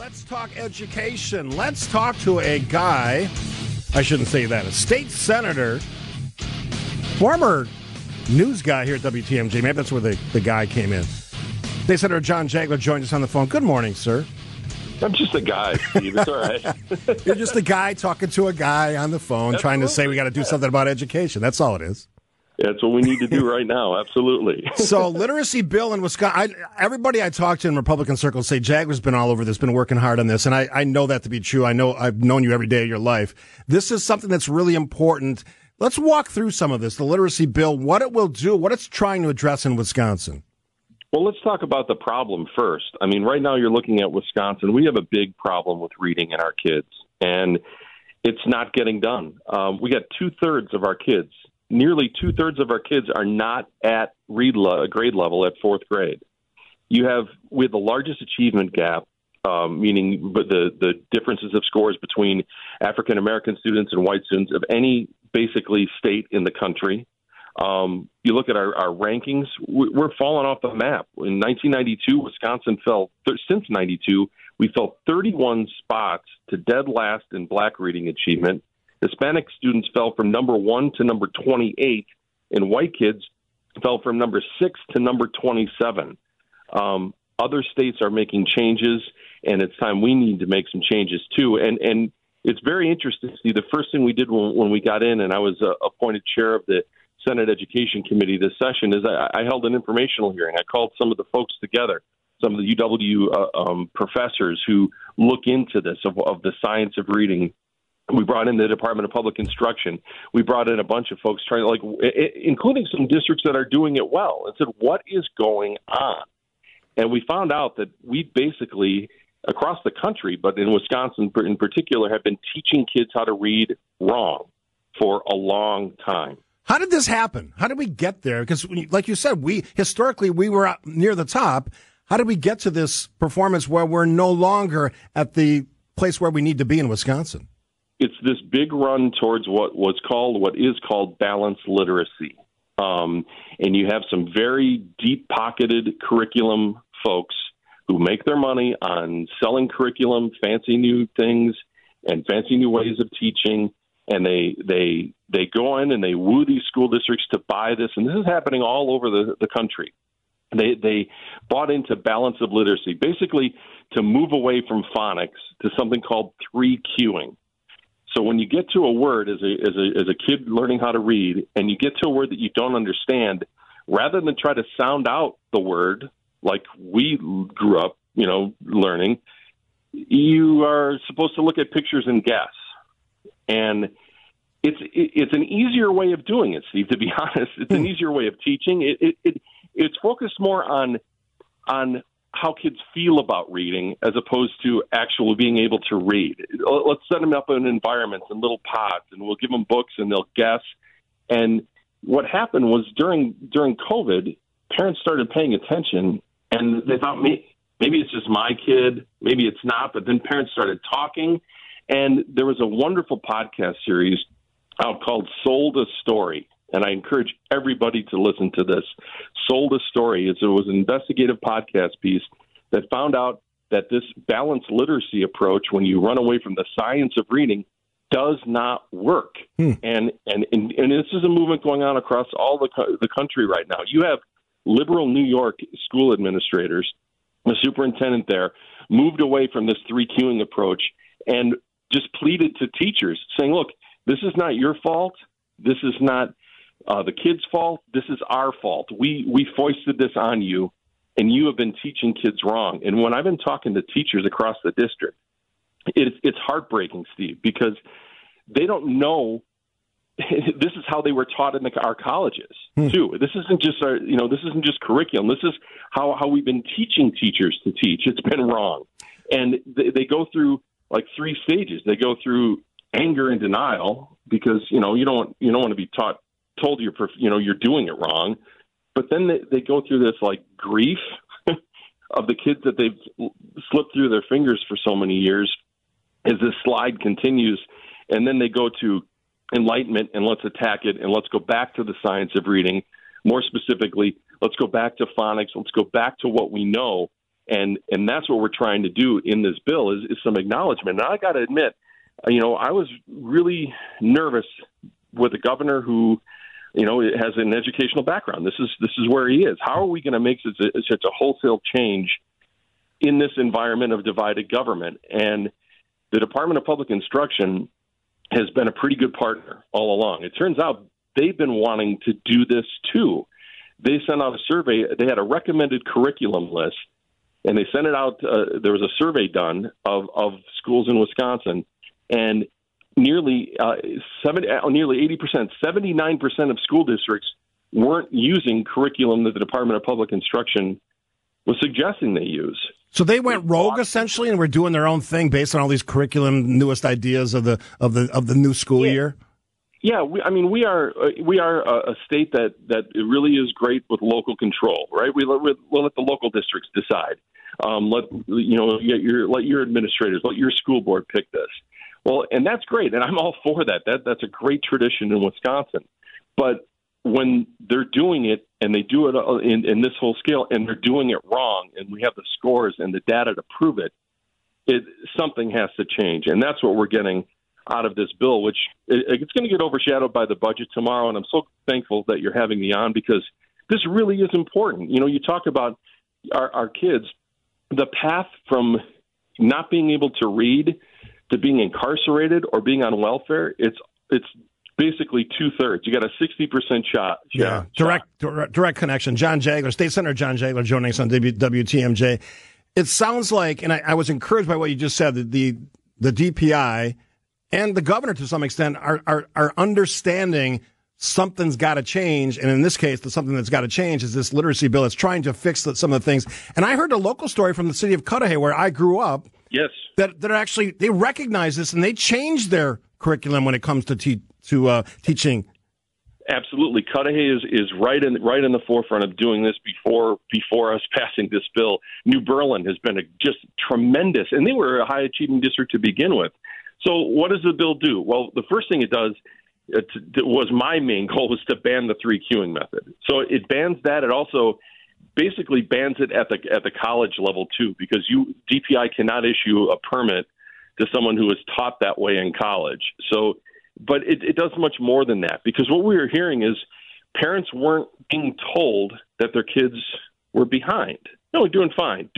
Let's talk education. Let's talk to a guy, I shouldn't say that, a state senator, former news guy here at WTMJ. Maybe that's where the guy came in. State Senator John Jaagler joins us on the phone. Good morning, sir. I'm just a guy, Steve. It's all right. You're just a guy talking to a guy on the phone, trying to say we got to do something about education. That's all it is. That's what we need to do right now. Absolutely. So, literacy bill in Wisconsin. Everybody I talk to in Republican circles say Jaagler's been all over this, been working hard on this, and I know that to be true. I know I've known you every day of your life. This is something that's really important. Let's walk through some of this. The literacy bill, what it will do, what it's trying to address in Wisconsin. Well, let's talk about the problem first. I mean, right now you're looking at Wisconsin. We have a big problem with reading in our kids, and it's not getting done. We got two-thirds of our kids. Nearly two-thirds of our kids are not at grade level at fourth grade. We have the largest achievement gap, meaning the differences of scores between African-American students and white students of any basically state in the country. You look at our rankings, we're falling off the map. In 1992, Wisconsin fell, since 92, we fell 31 spots to dead last in black reading achievement. Hispanic students fell from number 1 to number 28, and white kids fell from number 6 to number 27. Other states are making changes, and it's time we need to make some changes too. And it's very interesting to see. The first thing we did when we got in, and I was appointed chair of the Senate Education Committee this session, is I held an informational hearing. I called some of the folks together, some of the UW professors who look into this, of the science of reading. We brought in the Department of Public Instruction. We brought in a bunch of folks including some districts that are doing it well, and said, what is going on? And we found out that we basically, across the country, but in Wisconsin in particular, have been teaching kids how to read wrong for a long time. How did this happen? How did we get there? Because, like you said, historically we were near the top. How did we get to this performance where we're no longer at the place where we need to be in Wisconsin? It's this big run towards what is called balanced literacy. And you have some very deep-pocketed curriculum folks who make their money on selling curriculum, fancy new things, and fancy new ways of teaching. And they go in and they woo these school districts to buy this. And this is happening all over the country. They bought into balance of literacy, basically to move away from phonics to something called 3Qing. So when you get to a word as a kid learning how to read, and you get to a word that you don't understand, rather than try to sound out the word like we grew up, learning, you are supposed to look at pictures and guess. And it's an easier way of doing it, Steve. To be honest, it's an easier way of teaching. It's focused more on how kids feel about reading as opposed to actually being able to read. Let's set them up in environments and little pods, and we'll give them books and they'll guess. And what happened was during COVID, parents started paying attention, and they thought, maybe it's just my kid, maybe it's not, but then parents started talking. And there was a wonderful podcast series out called Sold a Story. And I encourage everybody to listen to this. Sold a Story. It was an investigative podcast piece that found out that this balanced literacy approach, when you run away from the science of reading, does not work. And this is a movement going on across all the country right now. You have liberal New York school administrators, the superintendent there, moved away from this 3Qing approach and just pleaded to teachers, saying, look, this is not your fault. This is not the kids' fault. This is our fault. We foisted this on you, and you have been teaching kids wrong. And when I've been talking to teachers across the district, it's heartbreaking, Steve, because they don't know. This is how they were taught in our colleges too. This isn't just this isn't just curriculum. This is how we've been teaching teachers to teach. It's been wrong, and they go through like 3 stages. They go through anger and denial because you don't want to be told you're doing it wrong, but then they go through this like grief of the kids that they've slipped through their fingers for so many years as this slide continues, and then they go to enlightenment and let's attack it and let's go back to the science of reading. More specifically, let's go back to phonics. Let's go back to what we know. And that's what we're trying to do in this bill is some acknowledgement. And I got to admit, I was really nervous with a governor who, has an educational background. This is where he is. How are we going to make such a wholesale change in this environment of divided government? And the Department of Public Instruction has been a pretty good partner all along. It turns out they've been wanting to do this too. They sent out a survey. They had a recommended curriculum list, and they sent it out. There was a survey done of schools in Wisconsin, and nearly 80%, 79% of school districts weren't using curriculum that the Department of Public Instruction was suggesting they use. So they went rogue essentially, and were doing their own thing based on all these curriculum, newest ideas of the new school year. Yeah, we are a state that it really is great with local control, right? We'll let the local districts decide. Let your administrators, let your school board pick this. Well, and that's great, and I'm all for that. That's a great tradition in Wisconsin. But when they're doing it, and they do it in this whole scale, and they're doing it wrong, and we have the scores and the data to prove it, something has to change, and that's what we're getting out of this bill, which it's going to get overshadowed by the budget tomorrow. And I'm so thankful that you're having me on because this really is important. You talk about our kids, the path from not being able to read to being incarcerated or being on welfare. It's basically 2/3. You got a 60% shot. Yeah. Direct connection. John Jagler, State Senator John Jagler, joining us on WTMJ. It sounds like, and I was encouraged by what you just said, that the DPI and the governor, to some extent, are understanding something's got to change. And in this case, something that's got to change is this literacy bill. It's trying to fix some of the things. And I heard a local story from the city of Cudahy, where I grew up. Yes. That actually, they recognize this and they changed their curriculum when it comes to teaching. Absolutely. Cudahy is right in the forefront of doing this before us passing this bill. New Berlin has been just tremendous, and they were a high-achieving district to begin with. So what does the bill do? Well, the first thing it does was my main goal was to ban the 3 queuing method. So it bans that. It also basically bans it at the college level too, because DPI cannot issue a permit to someone who is taught that way in college. So, but it does much more than that, because what we were hearing is parents weren't being told that their kids were behind. No, doing fine.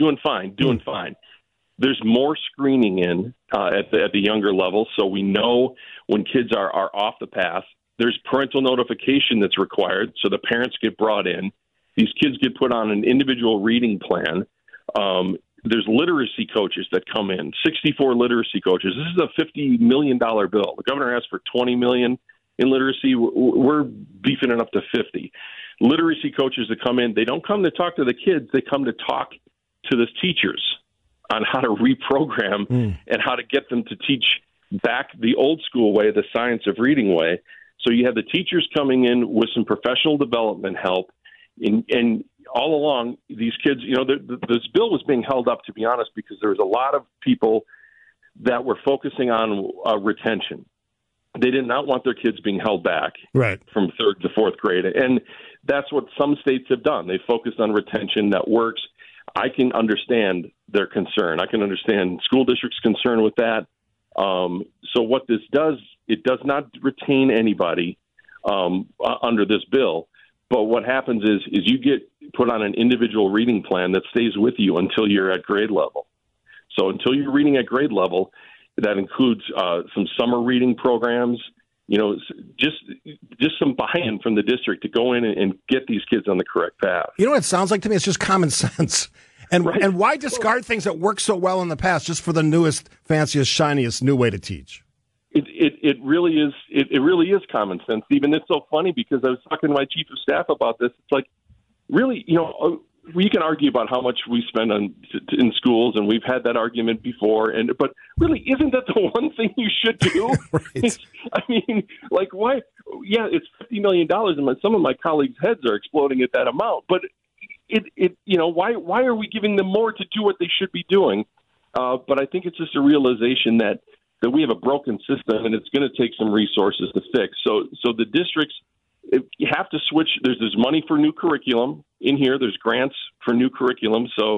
There's more screening in at the younger level, so we know when kids are off the path. There's parental notification that's required, so the parents get brought in. These kids get put on an individual reading plan. There's literacy coaches that come in, 64 literacy coaches. This is a $50 million bill. The governor asked for $20 million in literacy. We're beefing it up to 50. Literacy coaches that come in, they don't come to talk to the kids. They come to talk to the teachers on how to reprogram and how to get them to teach back the old school way, the science of reading way. So you have the teachers coming in with some professional development help. And all along, these kids, this bill was being held up, to be honest, because there was a lot of people that were focusing on retention. They did not want their kids being held back from 3rd to 4th grade. And that's what some states have done. They focused on retention. That works. I can understand their concern. I can understand school districts' concern with that. So what this does, it does not retain anybody under this bill. But what happens is you get put on an individual reading plan that stays with you until you're at grade level. So until you're reading at grade level, that includes some summer reading programs, just some buy-in from the district to go in and get these kids on the correct path. You know what it sounds like to me? It's just common sense. And why discard things that worked so well in the past just for the newest, fanciest, shiniest new way to teach? It really is. It really is common sense, Stephen. It's so funny because I was talking to my chief of staff about this. It's like, really, we can argue about how much we spend in schools, and we've had that argument before. But really, isn't that the one thing you should do? Right. I mean, like, why? Yeah, it's $50 million, and some of my colleagues' heads are exploding at that amount. But why are we giving them more to do what they should be doing? But I think it's just a realization that we have a broken system, and it's going to take some resources to fix. So the districts, you have to switch. There's money for new curriculum in here. There's grants for new curriculum. So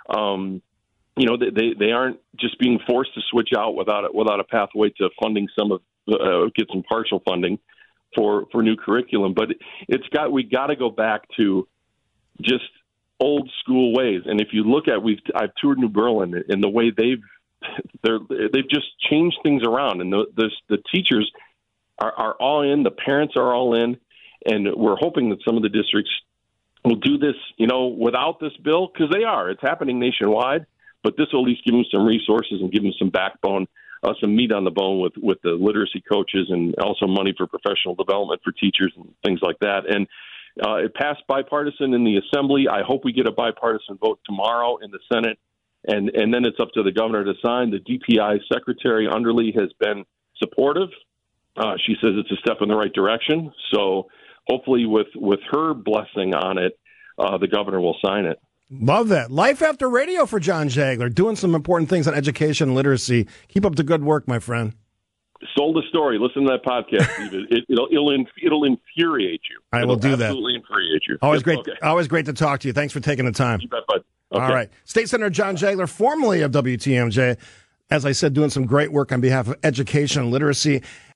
They aren't just being forced to switch out without a pathway to funding get some partial funding for new curriculum. But we got to go back to just old school ways. And if you look at, I've toured New Berlin, and the way they've just changed things around, and the teachers are all in, the parents are all in, and we're hoping that some of the districts will do this, without this bill, because it's happening nationwide. But this will at least give them some resources and give them some backbone, some meat on the bone with the literacy coaches, and also money for professional development for teachers and things like that. And it passed bipartisan in the Assembly. I hope we get a bipartisan vote tomorrow in the Senate, and then it's up to the governor to sign. The DPI Secretary Underly has been supportive. She says it's a step in the right direction. So hopefully with her blessing on it, the governor will sign it. Love that. Life After Radio for John Jagler, doing some important things on education and literacy. Keep up the good work, my friend. Sold the story. Listen to that podcast, Steve. It'll infuriate you. I will do that. Absolutely infuriate you. Always great. Okay. Always great to talk to you. Thanks for taking the time. You bet, bud. Okay. All right. State Senator John Jagler, formerly of WTMJ, as I said, doing some great work on behalf of education and literacy.